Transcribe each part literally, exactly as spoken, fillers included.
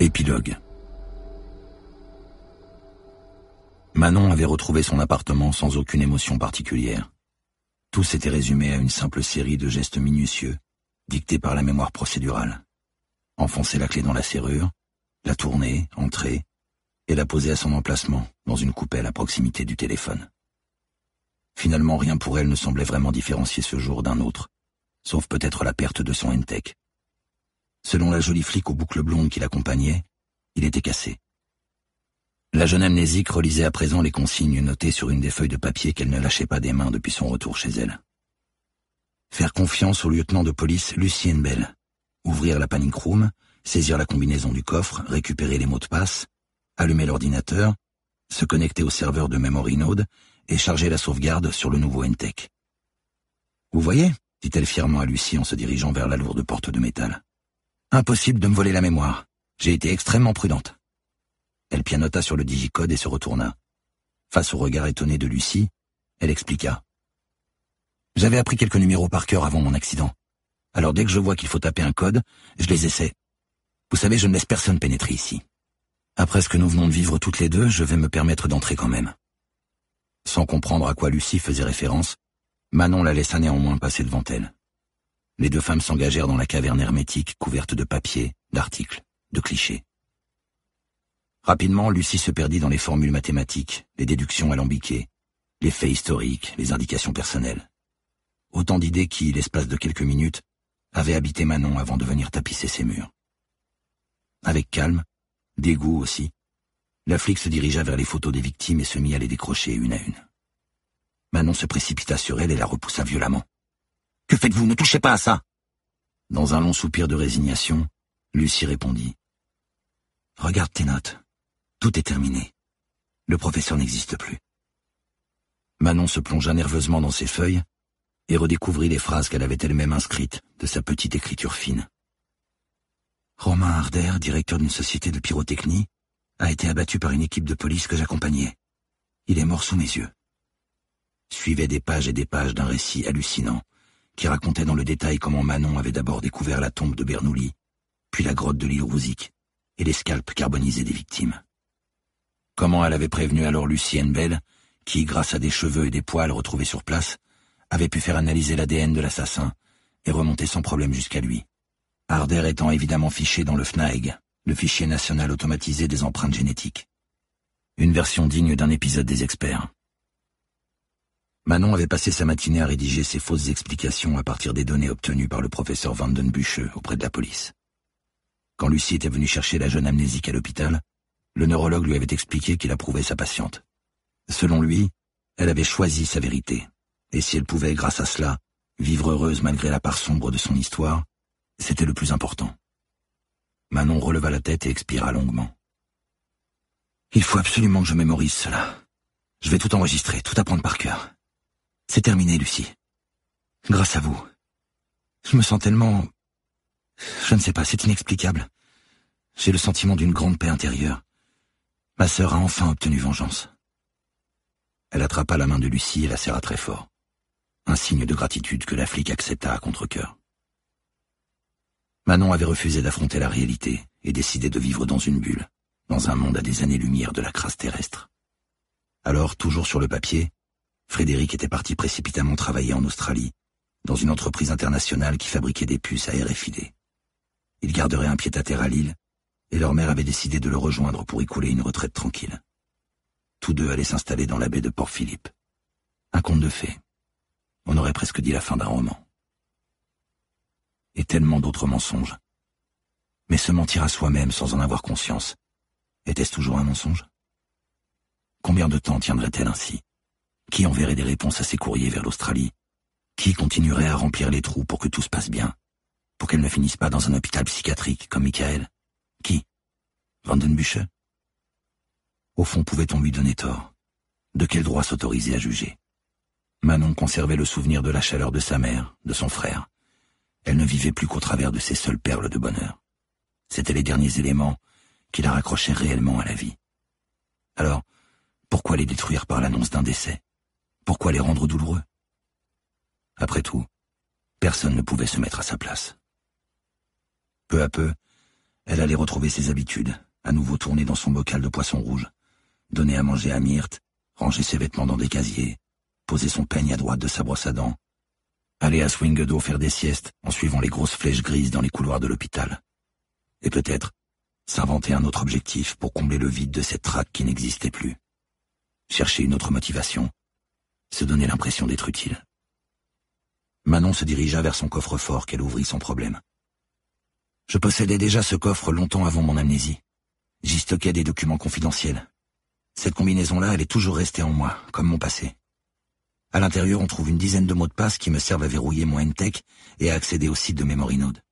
Épilogue. Manon avait retrouvé son appartement sans aucune émotion particulière. Tout s'était résumé à une simple série de gestes minutieux, dictés par la mémoire procédurale. Enfoncer la clé dans la serrure, la tourner, entrer, et la poser à son emplacement, dans une coupelle à proximité du téléphone. Finalement, rien pour elle ne semblait vraiment différencier ce jour d'un autre, sauf peut-être la perte de son N-Tech. Selon la jolie flic aux boucles blondes qui l'accompagnait, il était cassé. La jeune amnésique relisait à présent les consignes notées sur une des feuilles de papier qu'elle ne lâchait pas des mains depuis son retour chez elle. Faire confiance au lieutenant de police Lucien Bell, ouvrir la panic room, saisir la combinaison du coffre, récupérer les mots de passe, allumer l'ordinateur, se connecter au serveur de Memory Node et charger la sauvegarde sur le nouveau N-Tech. « Vous voyez ?» dit-elle fièrement à Lucie en se dirigeant vers la lourde porte de métal. « Impossible de me voler la mémoire. J'ai été extrêmement prudente. » Elle pianota sur le digicode et se retourna. Face au regard étonné de Lucie, elle expliqua. « J'avais appris quelques numéros par cœur avant mon accident. Alors dès que je vois qu'il faut taper un code, je les essaie. Vous savez, je ne laisse personne pénétrer ici. Après ce que nous venons de vivre toutes les deux, je vais me permettre d'entrer quand même. » Sans comprendre à quoi Lucie faisait référence, Manon la laissa néanmoins passer devant elle. Les deux femmes s'engagèrent dans la caverne hermétique couverte de papiers, d'articles, de clichés. Rapidement, Lucie se perdit dans les formules mathématiques, les déductions alambiquées, les faits historiques, les indications personnelles. Autant d'idées qui, l'espace de quelques minutes, avaient habité Manon avant de venir tapisser ses murs. Avec calme, dégoût aussi, la flic se dirigea vers les photos des victimes et se mit à les décrocher une à une. Manon se précipita sur elle et la repoussa violemment. « Que faites-vous? Ne touchez pas à ça !» Dans un long soupir de résignation, Lucie répondit. « Regarde tes notes. Tout est terminé. Le professeur n'existe plus. » Manon se plongea nerveusement dans ses feuilles et redécouvrit les phrases qu'elle avait elle-même inscrites de sa petite écriture fine. Romain Harder, directeur d'une société de pyrotechnie, a été abattu par une équipe de police que j'accompagnais. Il est mort sous mes yeux. Suivaient des pages et des pages d'un récit hallucinant qui racontait dans le détail comment Manon avait d'abord découvert la tombe de Bernoulli, puis la grotte de l'île Rouzic et les scalps carbonisés des victimes. Comment elle avait prévenu alors Lucien Bell, qui, grâce à des cheveux et des poils retrouvés sur place, avait pu faire analyser l'A D N de l'assassin et remonter sans problème jusqu'à lui. Harder étant évidemment fiché dans le F N A E G, le fichier national automatisé des empreintes génétiques. Une version digne d'un épisode des experts. Manon avait passé sa matinée à rédiger ses fausses explications à partir des données obtenues par le professeur Vandenbuche auprès de la police. Quand Lucie était venue chercher la jeune amnésique à l'hôpital, le neurologue lui avait expliqué qu'il approuvait sa patiente. Selon lui, elle avait choisi sa vérité, et si elle pouvait, grâce à cela, vivre heureuse malgré la part sombre de son histoire, c'était le plus important. Manon releva la tête et expira longuement. « Il faut absolument que je mémorise cela. Je vais tout enregistrer, tout apprendre par cœur. C'est terminé, Lucie. Grâce à vous. Je me sens tellement... Je ne sais pas, c'est inexplicable. J'ai le sentiment d'une grande paix intérieure. Ma sœur a enfin obtenu vengeance. » Elle attrapa la main de Lucie et la serra très fort. Un signe de gratitude que la flic accepta à contre-cœur. Manon avait refusé d'affronter la réalité et décidé de vivre dans une bulle, dans un monde à des années-lumière de la crasse terrestre. Alors, toujours sur le papier, Frédéric était parti précipitamment travailler en Australie, dans une entreprise internationale qui fabriquait des puces à R F I D. Il garderait un pied-à-terre à Lille, et leur mère avait décidé de le rejoindre pour y couler une retraite tranquille. Tous deux allaient s'installer dans la baie de Port-Philippe. Un conte de fées. On aurait presque dit la fin d'un roman. Et tellement d'autres mensonges. Mais se mentir à soi-même sans en avoir conscience, était-ce toujours un mensonge? Combien de temps tiendrait-elle ainsi? Qui enverrait des réponses à ses courriers vers l'Australie? Qui continuerait à remplir les trous pour que tout se passe bien? Pour qu'elle ne finisse pas dans un hôpital psychiatrique comme Michael? Qui? Vandenbuche? Au fond, pouvait-on lui donner tort? De quel droit s'autoriser à juger? Manon conservait le souvenir de la chaleur de sa mère, de son frère. Elle ne vivait plus qu'au travers de ces seules perles de bonheur. C'étaient les derniers éléments qui la raccrochaient réellement à la vie. Alors, pourquoi les détruire par l'annonce d'un décès? Pourquoi les rendre douloureux? Après tout, personne ne pouvait se mettre à sa place. Peu à peu, Elle allait retrouver ses habitudes, à nouveau tourner dans son bocal de poisson rouge, donner à manger à Myrthe, ranger ses vêtements dans des casiers, poser son peigne à droite de sa brosse à dents, aller à Swingedo faire des siestes en suivant les grosses flèches grises dans les couloirs de l'hôpital. Et peut-être s'inventer un autre objectif pour combler le vide de cette traque qui n'existait plus. Chercher une autre motivation, se donner l'impression d'être utile. Manon se dirigea vers son coffre-fort qu'elle ouvrit sans problème. Je possédais déjà ce coffre longtemps avant mon amnésie. J'y stockais des documents confidentiels. Cette combinaison-là, elle est toujours restée en moi, comme mon passé. À l'intérieur, on trouve une dizaine de mots de passe qui me servent à verrouiller mon N-Tech et à accéder au site de MemoryNode.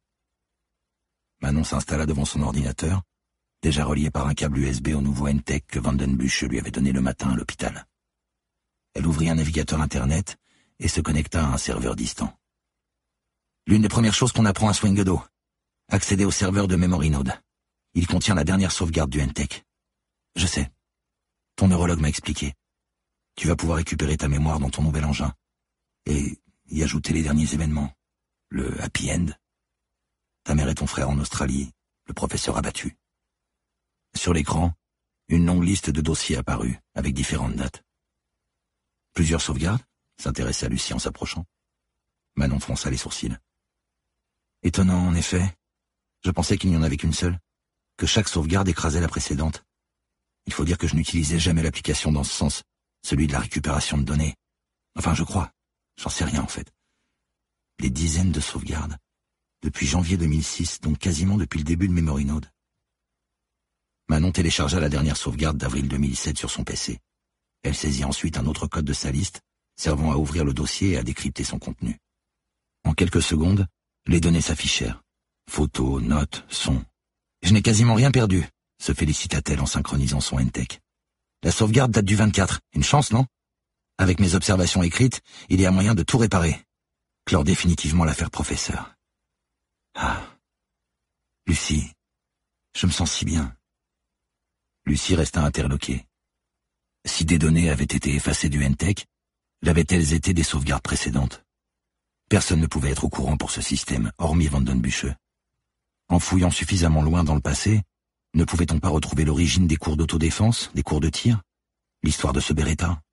Manon s'installa devant son ordinateur, déjà relié par un câble U S B au nouveau N-Tech que Vandenbussche lui avait donné le matin à l'hôpital. Elle ouvrit un navigateur Internet et se connecta à un serveur distant. L'une des premières choses qu'on apprend à Swingedo, accéder au serveur de MemoryNode. Il contient la dernière sauvegarde du N-Tech. Je sais. Ton neurologue m'a expliqué. Tu vas pouvoir récupérer ta mémoire dans ton nouvel engin et y ajouter les derniers événements. Le happy end. Ta mère et ton frère en Australie, le professeur abattu. Sur l'écran, une longue liste de dossiers apparut, avec différentes dates. Plusieurs sauvegardes, s'intéressa Lucie en s'approchant. Manon fronça les sourcils. Étonnant, en effet. Je pensais qu'il n'y en avait qu'une seule, que chaque sauvegarde écrasait la précédente. Il faut dire que je n'utilisais jamais l'application dans ce sens, celui de la récupération de données. Enfin, je crois. J'en sais rien, en fait. Des dizaines de sauvegardes. Depuis janvier deux mille six, donc quasiment depuis le début de MemoryNode. Manon téléchargea la dernière sauvegarde d'avril deux mille sept sur son P C. Elle saisit ensuite un autre code de sa liste, servant à ouvrir le dossier et à décrypter son contenu. En quelques secondes, les données s'affichèrent. Photos, notes, sons. Je n'ai quasiment rien perdu, se félicita-t-elle en synchronisant son N-Tech. La sauvegarde date du vingt-quatre. Une chance, non? Avec mes observations écrites, il y a moyen de tout réparer. Clore définitivement l'affaire professeur. Ah. Lucie, je me sens si bien. Lucie resta interloquée. Si des données avaient été effacées du N-Tech, l'avaient-elles été des sauvegardes précédentes? Personne ne pouvait être au courant pour ce système, hormis Vandenbussche. En fouillant suffisamment loin dans le passé, ne pouvait-on pas retrouver l'origine des cours d'autodéfense, des cours de tir? L'histoire de ce Beretta?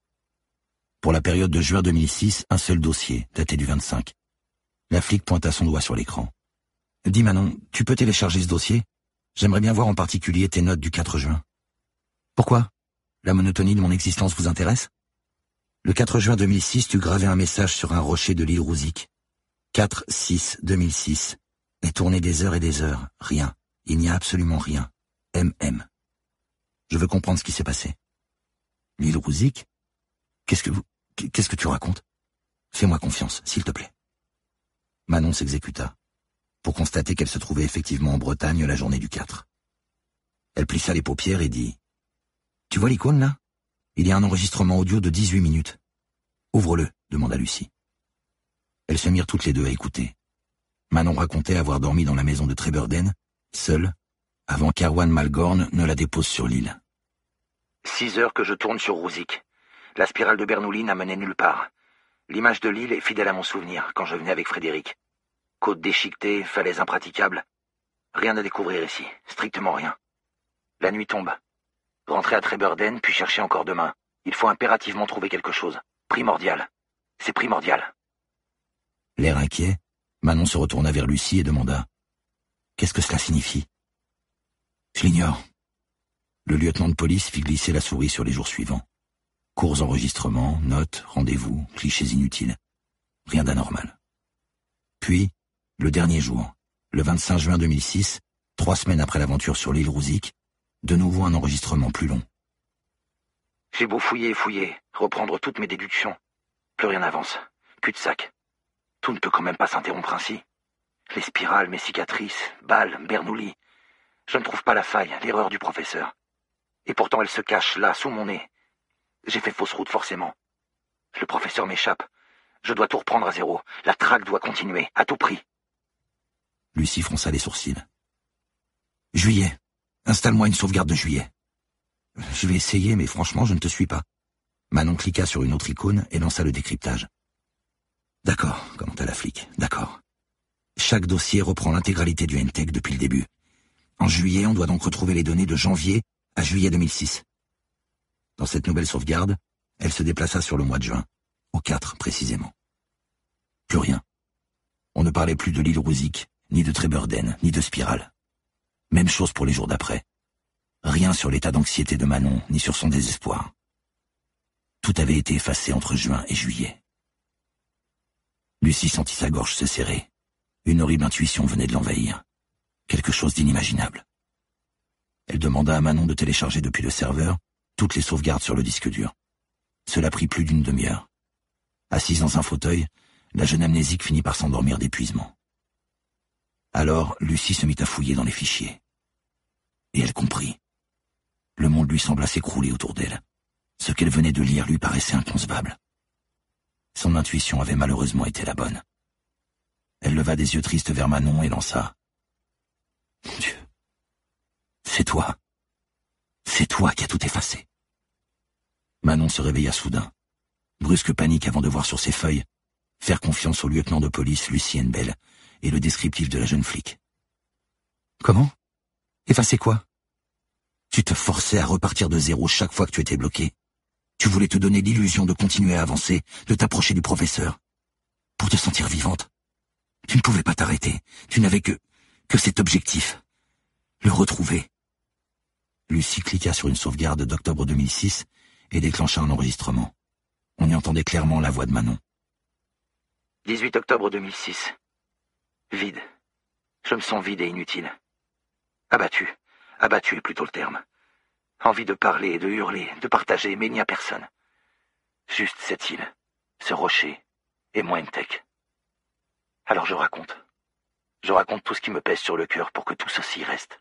Pour la période de juin deux mille six, un seul dossier, daté du vingt-cinq. La flic pointa son doigt sur l'écran. « Dis Manon, tu peux télécharger ce dossier? J'aimerais bien voir en particulier tes notes du quatre juin. »« Pourquoi? La monotonie de mon existence vous intéresse? » Le quatre juin deux mille six, tu gravais un message sur un rocher de l'île Rouzic. quatre six deux mille six. Et tourné des heures et des heures. Rien. Il n'y a absolument rien. M M. Je veux comprendre ce qui s'est passé. L'île Rouzic? Qu'est-ce que vous... Qu'est-ce que tu racontes? Fais-moi confiance, s'il te plaît. Manon s'exécuta, pour constater qu'elle se trouvait effectivement en Bretagne la journée du quatre. Elle plissa les paupières et dit « Tu vois l'icône, là? Il y a un enregistrement audio de dix-huit minutes. Ouvre-le, demanda Lucie. Elles se mirent toutes les deux à écouter. Manon racontait avoir dormi dans la maison de Treburden, seule, avant qu'Arwan Malgorn ne la dépose sur l'île. Six heures que je tourne sur Rouzic. La spirale de Bernoulli n'a mené nulle part. L'image de l'île est fidèle à mon souvenir, quand je venais avec Frédéric. Côte déchiquetée, falaises impraticables. Rien à découvrir ici, strictement rien. La nuit tombe. Rentrer à Treburden, puis chercher encore demain. Il faut impérativement trouver quelque chose. Primordial. C'est primordial. L'air inquiet, Manon se retourna vers Lucie et demanda « Qu'est-ce que cela signifie ?»« Je l'ignore. » Le lieutenant de police fit glisser la souris sur les jours suivants. Courts enregistrements, notes, rendez-vous, clichés inutiles. Rien d'anormal. Puis, le dernier jour, le vingt-cinq juin deux mille six, trois semaines après l'aventure sur l'île Rouzic, de nouveau un enregistrement plus long. J'ai beau fouiller et fouiller, reprendre toutes mes déductions. Plus rien n'avance. Cul-de-sac. Tout ne peut quand même pas s'interrompre ainsi. Les spirales, mes cicatrices, balles, Bernoulli. Je ne trouve pas la faille, l'erreur du professeur. Et pourtant elle se cache là, sous mon nez. J'ai fait fausse route forcément. Le professeur m'échappe. Je dois tout reprendre à zéro. La traque doit continuer, à tout prix. Lucie fronça les sourcils. Juillet. Installe-moi une sauvegarde de juillet. Je vais essayer, mais franchement, je ne te suis pas. Manon cliqua sur une autre icône et lança le décryptage. D'accord, commenta la flic. D'accord. Chaque dossier reprend l'intégralité du N-Tech depuis le début. En juillet, on doit donc retrouver les données de janvier à juillet deux mille six. Dans cette nouvelle sauvegarde, elle se déplaça sur le mois de juin, au quatre précisément. Plus rien. On ne parlait plus de l'île Rouzic, ni de Trébeurden, ni de Spirale. Même chose pour les jours d'après. Rien sur l'état d'anxiété de Manon, ni sur son désespoir. Tout avait été effacé entre juin et juillet. Lucie sentit sa gorge se serrer. Une horrible intuition venait de l'envahir. Quelque chose d'inimaginable. Elle demanda à Manon de télécharger depuis le serveur toutes les sauvegardes sur le disque dur. Cela prit plus d'une demi-heure. Assise dans un fauteuil, la jeune amnésique finit par s'endormir d'épuisement. Alors, Lucie se mit à fouiller dans les fichiers. Et elle comprit. Le monde lui sembla s'écrouler autour d'elle. Ce qu'elle venait de lire lui paraissait inconcevable. Son intuition avait malheureusement été la bonne. Elle leva des yeux tristes vers Manon et lança. « Mon Dieu, c'est toi. C'est toi qui as tout effacé. » Manon se réveilla soudain. Brusque panique avant de voir sur ses feuilles faire confiance au lieutenant de police Lucie Henbel et le descriptif de la jeune flic. « Comment? Effacer quoi? Tu te forçais à repartir de zéro chaque fois que tu étais bloqué. Tu voulais te donner l'illusion de continuer à avancer, de t'approcher du professeur. Pour te sentir vivante. Tu ne pouvais pas t'arrêter. Tu n'avais que, que cet objectif. Le retrouver. » Lucie cliqua sur une sauvegarde d'octobre deux mille six et déclencha un enregistrement. On y entendait clairement la voix de Manon. dix-huit octobre deux mille six. Vide. Je me sens vide et inutile. Abattu. Abattu est plutôt le terme. Envie de parler, de hurler, de partager, mais il n'y a personne. Juste cette île, ce rocher, et moi une tech. Alors je raconte. Je raconte tout ce qui me pèse sur le cœur pour que tout ceci reste.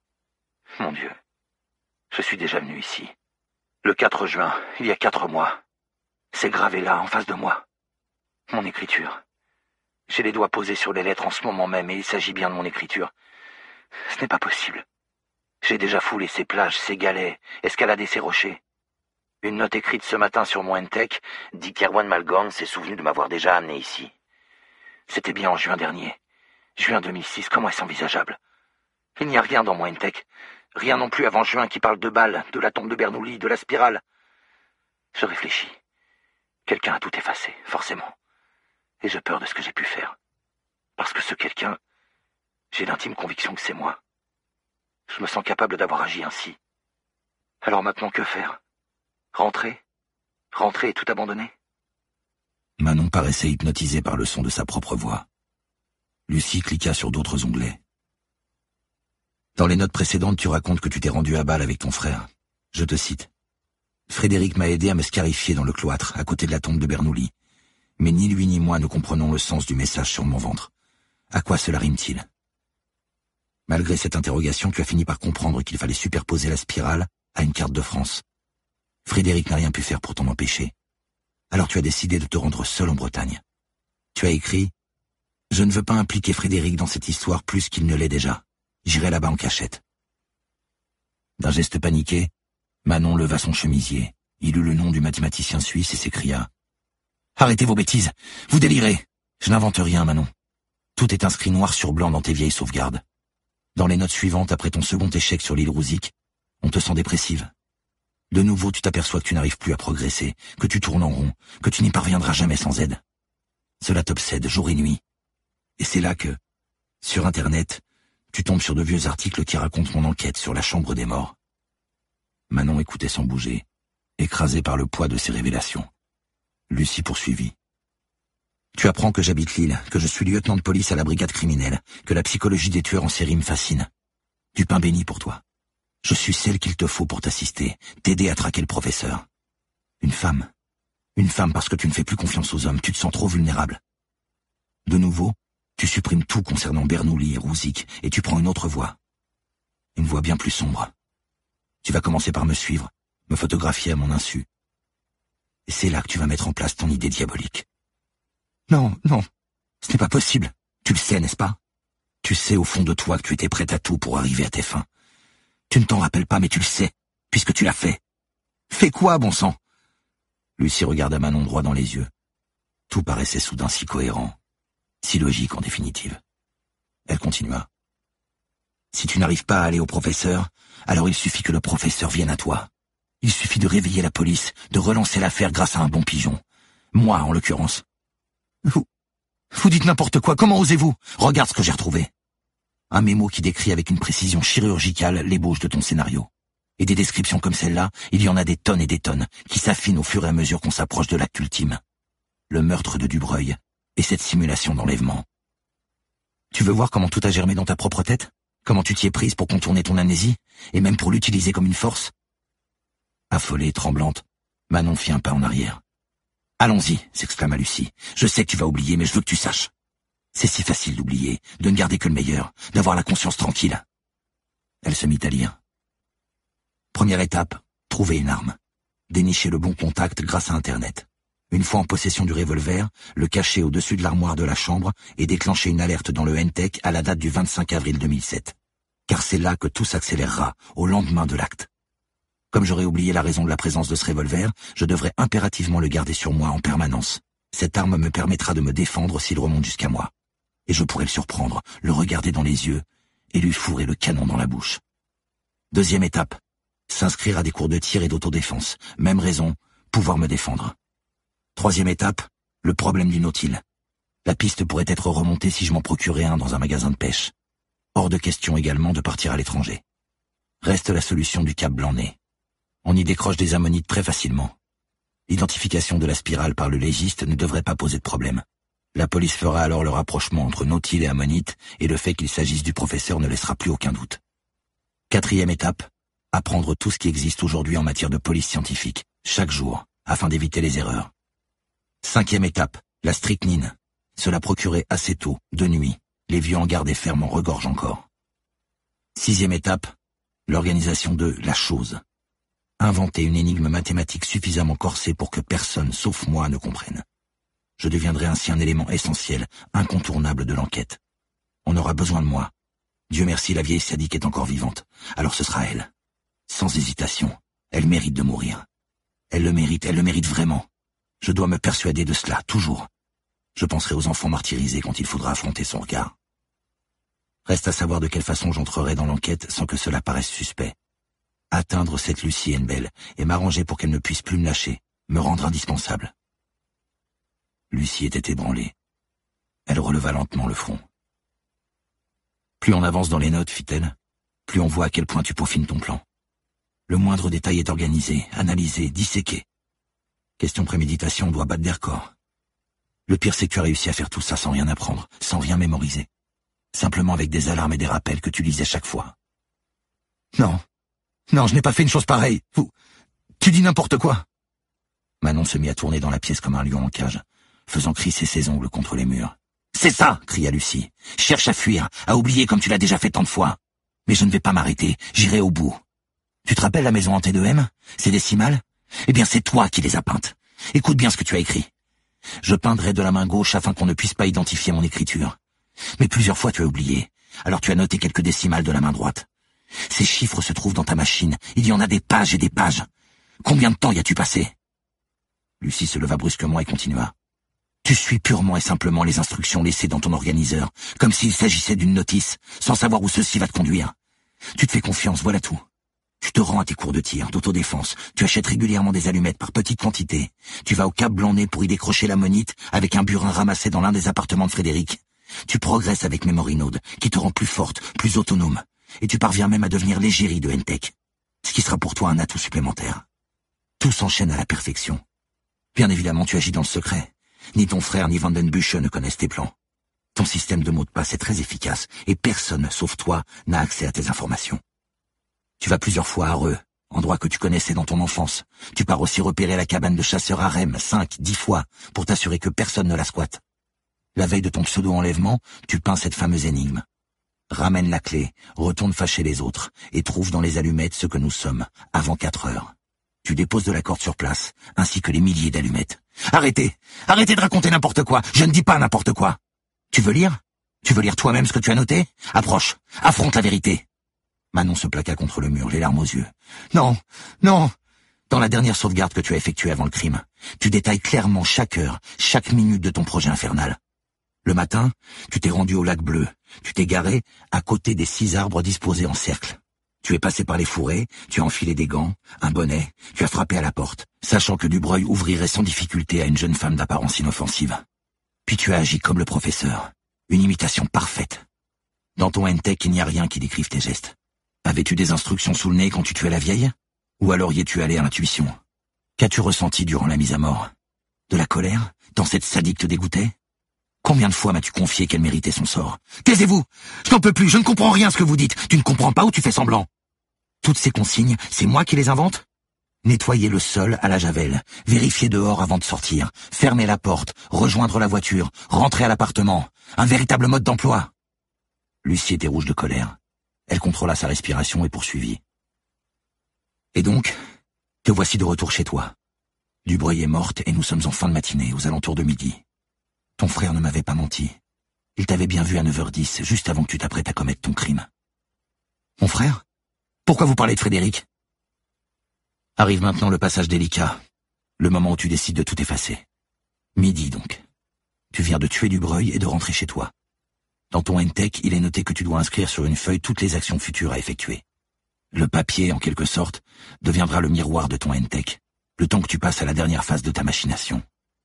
Mon Dieu, je suis déjà venu ici. Le quatre juin, il y a quatre mois. C'est gravé là, en face de moi. Mon écriture. J'ai les doigts posés sur les lettres en ce moment même, et il s'agit bien de mon écriture. Ce n'est pas possible. J'ai déjà foulé ces plages, ces galets, escaladé ces rochers. Une note écrite ce matin sur mon N-Tech dit qu'Erwan Malgorn s'est souvenu de m'avoir déjà amené ici. C'était bien en juin dernier. Juin deux mille six, comment est-ce envisageable? Il n'y a rien dans mon N-Tech. Rien non plus avant juin qui parle de balles, de la tombe de Bernoulli, de la spirale. Je réfléchis. Quelqu'un a tout effacé, forcément. Et j'ai peur de ce que j'ai pu faire. Parce que ce quelqu'un, j'ai l'intime conviction que c'est moi. Je me sens capable d'avoir agi ainsi. Alors maintenant, que faire? Rentrer? Rentrer et tout abandonner? Manon paraissait hypnotisée par le son de sa propre voix. Lucie cliqua sur d'autres onglets. Dans les notes précédentes, tu racontes que tu t'es rendu à Bâle avec ton frère. Je te cite. Frédéric m'a aidé à me scarifier dans le cloître, à côté de la tombe de Bernoulli. Mais ni lui ni moi ne comprenons le sens du message sur mon ventre. À quoi cela rime-t-il? Malgré cette interrogation, tu as fini par comprendre qu'il fallait superposer la spirale à une carte de France. Frédéric n'a rien pu faire pour t'en empêcher. Alors tu as décidé de te rendre seul en Bretagne. Tu as écrit « Je ne veux pas impliquer Frédéric dans cette histoire plus qu'il ne l'est déjà. J'irai là-bas en cachette. » D'un geste paniqué, Manon leva son chemisier. Il eut le nom du mathématicien suisse et s'écria « Arrêtez vos bêtises, vous délirez. Je n'invente rien, Manon. Tout est inscrit noir sur blanc dans tes vieilles sauvegardes. Dans les notes suivantes, après ton second échec sur l'île Rouzic, on te sent dépressive. De nouveau, tu t'aperçois que tu n'arrives plus à progresser, que tu tournes en rond, que tu n'y parviendras jamais sans aide. Cela t'obsède jour et nuit. Et c'est là que, sur Internet, tu tombes sur de vieux articles qui racontent mon enquête sur la chambre des morts. Manon écoutait sans bouger, écrasée par le poids de ses révélations. Lucie poursuivit. Tu apprends que j'habite l'île, que je suis lieutenant de police à la brigade criminelle, que la psychologie des tueurs en série me fascine. Du pain béni pour toi. Je suis celle qu'il te faut pour t'assister, t'aider à traquer le professeur. Une femme. Une femme parce que tu ne fais plus confiance aux hommes, tu te sens trop vulnérable. De nouveau, tu supprimes tout concernant Bernoulli et Rouzic, et tu prends une autre voie. Une voie bien plus sombre. Tu vas commencer par me suivre, me photographier à mon insu. Et c'est là que tu vas mettre en place ton idée diabolique. Non, non, ce n'est pas possible. Tu le sais, n'est-ce pas? Tu sais au fond de toi que tu étais prête à tout pour arriver à tes fins. Tu ne t'en rappelles pas, mais tu le sais, puisque tu l'as fait. Fais quoi, bon sang? Lucie regarda Manon droit dans les yeux. Tout paraissait soudain si cohérent, si logique en définitive. Elle continua. Si tu n'arrives pas à aller au professeur, alors il suffit que le professeur vienne à toi. Il suffit de réveiller la police, de relancer l'affaire grâce à un bon pigeon. Moi, en l'occurrence. Vous, vous dites n'importe quoi, comment osez-vous? Regarde ce que j'ai retrouvé. Un mémo qui décrit avec une précision chirurgicale l'ébauche de ton scénario. Et des descriptions comme celle-là, il y en a des tonnes et des tonnes, qui s'affinent au fur et à mesure qu'on s'approche de l'acte ultime. Le meurtre de Dubreuil, et cette simulation d'enlèvement. Tu veux voir comment tout a germé dans ta propre tête? Comment tu t'y es prise pour contourner ton amnésie, et même pour l'utiliser comme une force? Affolée, tremblante, Manon fit un pas en arrière. « Allons-y » s'exclama Lucie. « Je sais que tu vas oublier, mais je veux que tu saches. C'est si facile d'oublier, de ne garder que le meilleur, d'avoir la conscience tranquille. » Elle se mit à lire. Première étape, trouver une arme. Dénicher le bon contact grâce à Internet. Une fois en possession du revolver, le cacher au-dessus de l'armoire de la chambre et déclencher une alerte dans le N T E C à la date du vingt-cinq avril deux mille sept. Car c'est là que tout s'accélérera, au lendemain de l'acte. Comme j'aurais oublié la raison de la présence de ce revolver, je devrais impérativement le garder sur moi en permanence. Cette arme me permettra de me défendre s'il remonte jusqu'à moi. Et je pourrais le surprendre, le regarder dans les yeux et lui fourrer le canon dans la bouche. Deuxième étape, s'inscrire à des cours de tir et d'autodéfense. Même raison, pouvoir me défendre. Troisième étape, le problème du nautile. La piste pourrait être remontée si je m'en procurais un dans un magasin de pêche. Hors de question également de partir à l'étranger. Reste la solution du Cap Blanc-Nez. On y décroche des ammonites très facilement. L'identification de la spirale par le légiste ne devrait pas poser de problème. La police fera alors le rapprochement entre nautile et ammonite, et le fait qu'il s'agisse du professeur ne laissera plus aucun doute. Quatrième étape, apprendre tout ce qui existe aujourd'hui en matière de police scientifique, chaque jour, afin d'éviter les erreurs. Cinquième étape, la strychnine. Se la procurer assez tôt, de nuit. Les vieux hangars des fermes en regorgent encore. Sixième étape, l'organisation de la chose. Inventer une énigme mathématique suffisamment corsée pour que personne, sauf moi, ne comprenne. Je deviendrai ainsi un élément essentiel, incontournable de l'enquête. On aura besoin de moi. Dieu merci, la vieille sadique est encore vivante. Alors ce sera elle. Sans hésitation, elle mérite de mourir. Elle le mérite, elle le mérite vraiment. Je dois me persuader de cela, toujours. Je penserai aux enfants martyrisés quand il faudra affronter son regard. Reste à savoir de quelle façon j'entrerai dans l'enquête sans que cela paraisse suspect. Atteindre cette Lucie Henbel et m'arranger pour qu'elle ne puisse plus me lâcher, me rendre indispensable. Lucie était ébranlée. Elle releva lentement le front. Plus on avance dans les notes, fit-elle, plus on voit à quel point tu peaufines ton plan. Le moindre détail est organisé, analysé, disséqué. Question préméditation doit battre des records. Le pire, c'est que tu as réussi à faire tout ça sans rien apprendre, sans rien mémoriser. Simplement avec des alarmes et des rappels que tu lisais chaque fois. Non, non, je n'ai pas fait une chose pareille. Vous, tu dis n'importe quoi. Manon se mit à tourner dans la pièce comme un lion en cage, faisant crisser ses ongles contre les murs. C'est ça, cria Lucie. Cherche à fuir, à oublier comme tu l'as déjà fait tant de fois. Mais je ne vais pas m'arrêter, j'irai au bout. Tu te rappelles la maison hantée de M? Ces décimales? Eh bien, c'est toi qui les as peintes. Écoute bien ce que tu as écrit. Je peindrai de la main gauche afin qu'on ne puisse pas identifier mon écriture. Mais plusieurs fois tu as oublié, alors tu as noté quelques décimales de la main droite. Ces chiffres se trouvent dans ta machine, il y en a des pages et des pages. Combien de temps y as-tu passé? Lucie se leva brusquement et continua. Tu suis purement et simplement les instructions laissées dans ton organiseur, comme s'il s'agissait d'une notice, sans savoir où ceci va te conduire. Tu te fais confiance, voilà tout. Tu te rends à tes cours de tir, d'autodéfense, tu achètes régulièrement des allumettes par petites quantités, tu vas au Cap Blanc-Nez pour y décrocher l'ammonite avec un burin ramassé dans l'un des appartements de Frédéric. Tu progresses avec Memory Node, qui te rend plus forte, plus autonome, et tu parviens même à devenir l'égérie de N T E C, ce qui sera pour toi un atout supplémentaire. Tout s'enchaîne à la perfection. Bien évidemment, tu agis dans le secret. Ni ton frère ni Vandenbussche ne connaissent tes plans. Ton système de mots de passe est très efficace, et personne, sauf toi, n'a accès à tes informations. Tu vas plusieurs fois à Reux, endroit que tu connaissais dans ton enfance. Tu pars aussi repérer la cabane de chasseur à Rennes, cinq, dix fois, pour t'assurer que personne ne la squatte. La veille de ton pseudo-enlèvement, tu peins cette fameuse énigme. Ramène la clé, retourne fâcher les autres, et trouve dans les allumettes ce que nous sommes, avant quatre heures. Tu déposes de la corde sur place, ainsi que les milliers d'allumettes. Arrêtez! Arrêtez de raconter n'importe quoi! Je ne dis pas n'importe quoi! Tu veux lire? Tu veux lire toi-même ce que tu as noté? Approche, affronte la vérité. Manon se plaqua contre le mur, les larmes aux yeux. Non, non! Dans la dernière sauvegarde que tu as effectuée avant le crime, tu détailles clairement chaque heure, chaque minute de ton projet infernal. Le matin, tu t'es rendu au lac Bleu, Tu t'es garé à côté des six arbres disposés en cercle. Tu es passé par les fourrés, tu as enfilé des gants, un bonnet, tu as frappé à la porte, sachant que Dubreuil ouvrirait sans difficulté à une jeune femme d'apparence inoffensive. Puis tu as agi comme le professeur. Une imitation parfaite. Dans ton N-Tech, il n'y a rien qui décrive tes gestes. Avais-tu des instructions sous le nez quand tu tuais la vieille? Ou alors y es-tu allé à l'intuition? Qu'as-tu ressenti durant la mise à mort? De la colère? Dans cette sadique te dégoûtait? Combien de fois m'as-tu confié qu'elle méritait son sort? Taisez-vous! Je n'en peux plus, je ne comprends rien à ce que vous dites. Tu ne comprends pas ou tu fais semblant? Toutes ces consignes, c'est moi qui les invente? Nettoyer le sol à la javel, vérifier dehors avant de sortir, fermer la porte, rejoindre la voiture, rentrer à l'appartement. Un véritable mode d'emploi. Lucie était rouge de colère. Elle contrôla sa respiration et poursuivit. Et donc, te voici de retour chez toi. Dubreuil est morte et nous sommes en fin de matinée, aux alentours de midi. Ton frère ne m'avait pas menti. Il t'avait bien vu à neuf heures dix, juste avant que tu t'apprêtes à commettre ton crime. Mon frère? Pourquoi vous parlez de Frédéric? Arrive maintenant le passage délicat, le moment où tu décides de tout effacer. Midi donc. Tu viens de tuer Dubreuil et de rentrer chez toi. Dans ton N-Tech, il est noté que tu dois inscrire sur une feuille toutes les actions futures à effectuer. Le papier, en quelque sorte, deviendra le miroir de ton N-Tech, le temps que tu passes à la dernière phase de ta machination.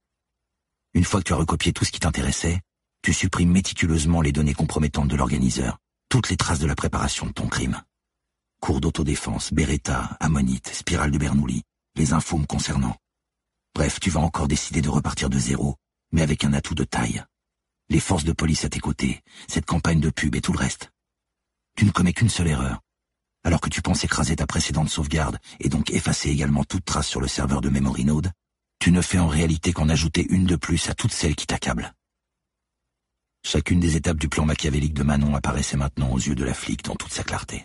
Une fois que tu as recopié tout ce qui t'intéressait, tu supprimes méticuleusement les données compromettantes de l'organiseur, toutes les traces de la préparation de ton crime. Cours d'autodéfense, Beretta, Ammonite, spirale de Bernoulli, les infos me concernant. Bref, tu vas encore décider de repartir de zéro, mais avec un atout de taille. Les forces de police à tes côtés, cette campagne de pub et tout le reste. Tu ne commets qu'une seule erreur. Alors que tu penses écraser ta précédente sauvegarde et donc effacer également toute trace sur le serveur de Memory Node, tu ne fais en réalité qu'en ajouter une de plus à toutes celles qui t'accablent. Chacune des étapes du plan machiavélique de Manon apparaissait maintenant aux yeux de la flic dans toute sa clarté.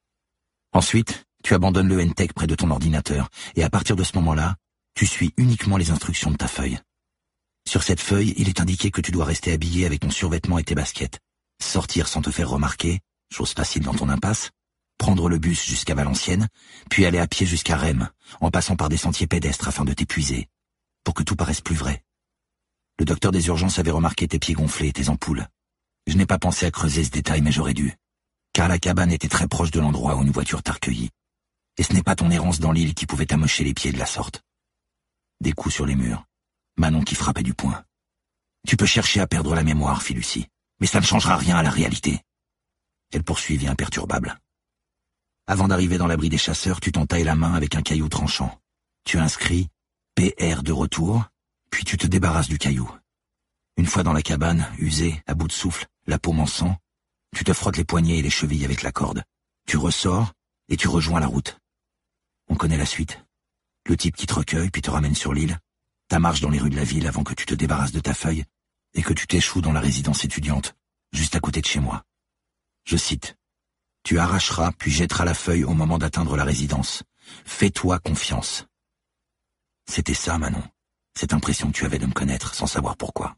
Ensuite, tu abandonnes le N-Tech près de ton ordinateur et à partir de ce moment-là, tu suis uniquement les instructions de ta feuille. Sur cette feuille, il est indiqué que tu dois rester habillé avec ton survêtement et tes baskets, sortir sans te faire remarquer, chose facile dans ton impasse, prendre le bus jusqu'à Valenciennes, puis aller à pied jusqu'à Rheims, en passant par des sentiers pédestres afin de t'épuiser, pour que tout paraisse plus vrai. Le docteur des urgences avait remarqué tes pieds gonflés et tes ampoules. Je n'ai pas pensé à creuser ce détail, mais j'aurais dû, car la cabane était très proche de l'endroit où une voiture t'a recueilli. Et ce n'est pas ton errance dans l'île qui pouvait t'amocher les pieds de la sorte. Des coups sur les murs, Manon qui frappait du poing. Tu peux chercher à perdre la mémoire, fit Lucie, mais ça ne changera rien à la réalité. Elle poursuivit imperturbable. Avant d'arriver dans l'abri des chasseurs, tu t'entailles la main avec un caillou tranchant. Tu inscris P R de retour, puis tu te débarrasses du caillou. Une fois dans la cabane, usé, à bout de souffle, la paume en sang, tu te frottes les poignets et les chevilles avec la corde. Tu ressors et tu rejoins la route. On connaît la suite. Le type qui te recueille puis te ramène sur l'île, ta marche dans les rues de la ville avant que tu te débarrasses de ta feuille et que tu t'échoues dans la résidence étudiante, juste à côté de chez moi. Je cite. Tu arracheras puis jetteras la feuille au moment d'atteindre la résidence. Fais-toi confiance. C'était ça, Manon. Cette impression que tu avais de me connaître sans savoir pourquoi.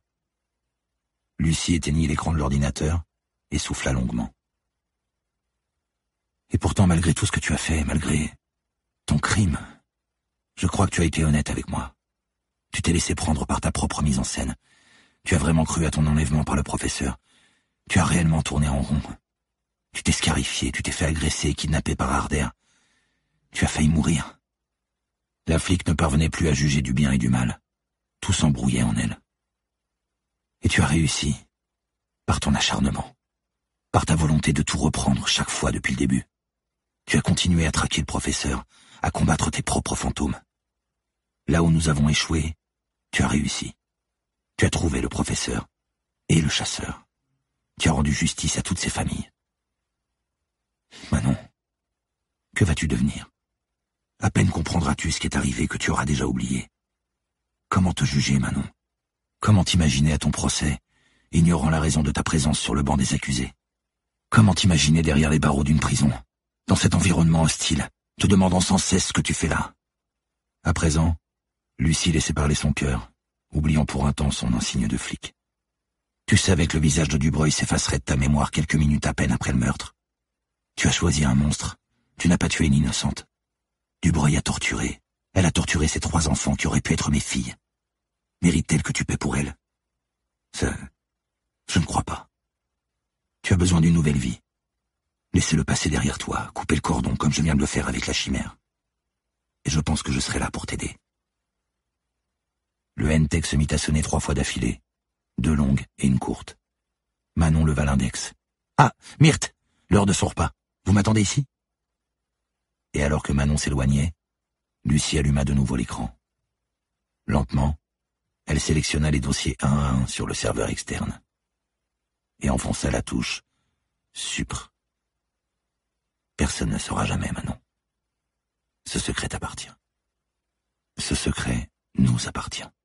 Lucie éteignit l'écran de l'ordinateur et souffla longuement. Et pourtant, malgré tout ce que tu as fait, malgré ton crime, je crois que tu as été honnête avec moi. Tu t'es laissé prendre par ta propre mise en scène. Tu as vraiment cru à ton enlèvement par le professeur. Tu as réellement tourné en rond. Tu t'es scarifié, tu t'es fait agresser et kidnapper par Harder. Tu as failli mourir. La flic ne parvenait plus à juger du bien et du mal. Tout s'embrouillait en elle. Et tu as réussi, par ton acharnement, par ta volonté de tout reprendre chaque fois depuis le début. Tu as continué à traquer le professeur, à combattre tes propres fantômes. Là où nous avons échoué, tu as réussi. Tu as trouvé le professeur et le chasseur. Tu as rendu justice à toutes ces familles. Manon, que vas-tu devenir? À peine comprendras-tu ce qui est arrivé que tu auras déjà oublié. Comment te juger, Manon? Comment t'imaginer à ton procès, ignorant la raison de ta présence sur le banc des accusés? Comment t'imaginer derrière les barreaux d'une prison, dans cet environnement hostile, te demandant sans cesse ce que tu fais là? À présent, Lucie laissait parler son cœur, oubliant pour un temps son insigne de flic. Tu savais que le visage de Dubreuil s'effacerait de ta mémoire quelques minutes à peine après le meurtre. Tu as choisi un monstre, tu n'as pas tué une innocente. Dubreuil a torturé, elle a torturé ses trois enfants qui auraient pu être mes filles. Mérite-t-elle que tu paies pour elle? Ça, je ne crois pas. Tu as Tu as besoin d'une nouvelle vie. Laissez-le passer derrière toi, coupez le cordon comme je viens de le faire avec la chimère. Et je pense que je serai là pour t'aider. Le N-Tech se mit à sonner trois fois d'affilée, deux longues et une courte. Manon leva l'index. « Ah, Myrthe, l'heure de son repas. Vous m'attendez ici ?» Et alors que Manon s'éloignait, Lucie alluma de nouveau l'écran. Lentement, elle sélectionna les dossiers un à un sur le serveur externe et enfonça la touche « Supre ». Personne ne saura jamais, Manon. Ce secret t'appartient. Ce secret nous appartient.